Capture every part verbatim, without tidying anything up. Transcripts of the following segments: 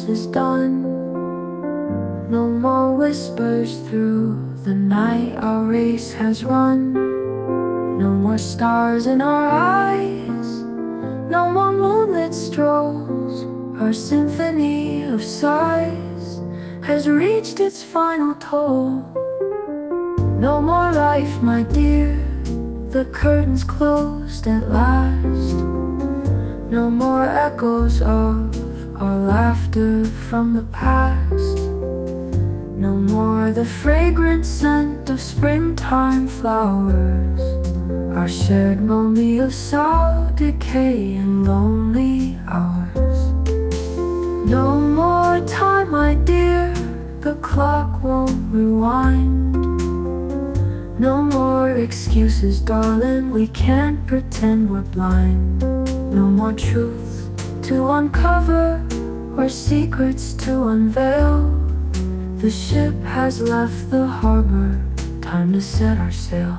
is done. No more whispers through the night, our race has run. No more stars in our eyes, no more moonlit strolls. Our symphony of sighs has reached its final toll. No more life, my dear, the curtain's closed at last. No more echoes of our laughter from the past. No more the fragrant scent of springtime flowers, our shared moment of sour decay and lonely hours. No more time, my dear, the clock won't rewind. No more excuses, darling, we can't pretend we're blind. No more truth to uncover or secrets to unveil. The ship has left the harbor, time to set our sail.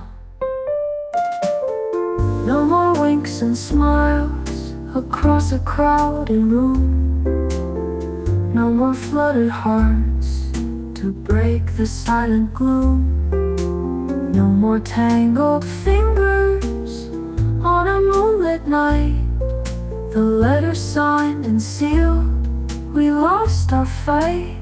No more winks and smiles across a crowded room. No more fluttered hearts to break the silent gloom. No more tangled fingers on a moonlit night. The letter signed and sealed, we lost our fight.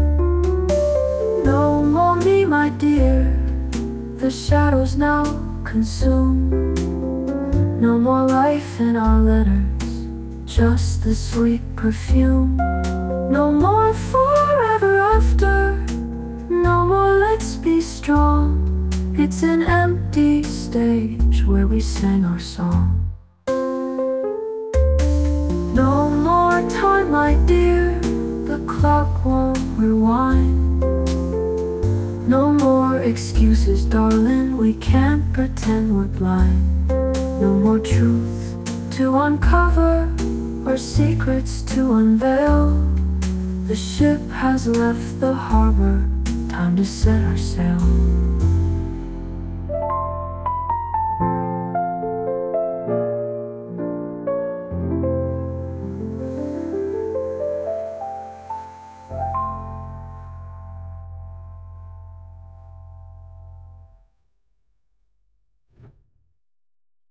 No more me, my dear, the shadows now consume. No more life in our letters, just the sweet perfume. No more forever after, no more let's be strong. It's an empty stage where we sang our song. No more time, my dear, the clock won't rewind. No more excuses, darling, we can't pretend we're blind. No more truth to uncover or secrets to unveil. The ship has left the harbor, time to set our sail.